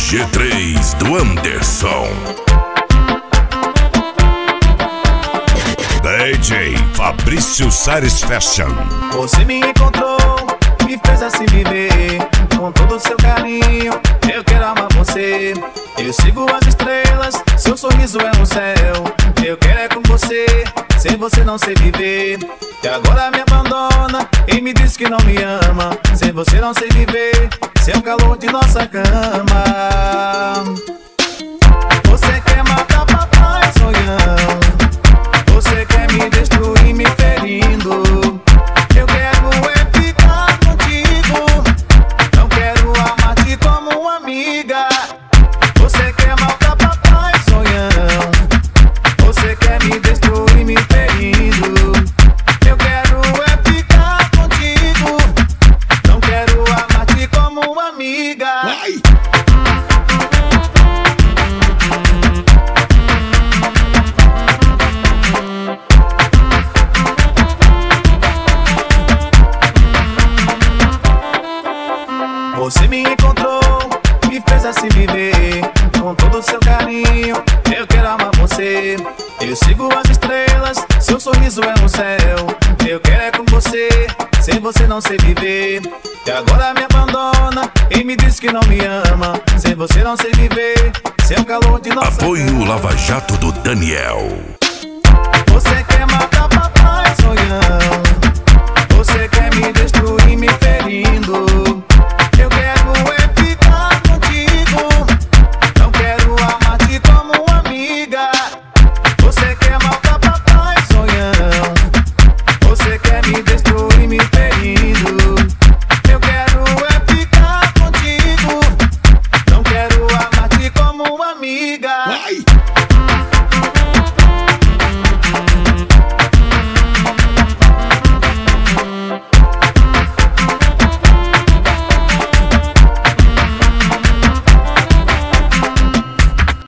G3 do Anderson. DJ Fabrício Sares Fashion. Você me encontrou, me fez assim viver. Com todo o seu carinho, eu quero amar você. Eu sigo as estrelas, seu sorriso é um céu. Eu quero é com você, sem você não sei viver. E agora me abandona e me diz que não me ama. Sem você não sei viver, sem o calor de nossa cama. Você quer matar papai sonhão, você quer me destruir me ferindo. Eu quero é ficar contigo, não quero amar-te como uma amiga. Você quer matar papai sonhão, você quer me destruir me ferindo. Eu quero é ficar contigo, não quero amar-te como uma amiga. Vai! Você me encontrou, me fez assim viver. Com todo o seu carinho, eu quero amar você. Eu sigo as estrelas, seu sorriso é um céu. Eu quero é com você, sem você não sei viver. E agora me abandona e me diz que não me ama. Sem você não sei viver, sem o calor de nossa Apoio cama. Lava Jato do Daniel. Você quer matar papai sonhão, você quer me destruir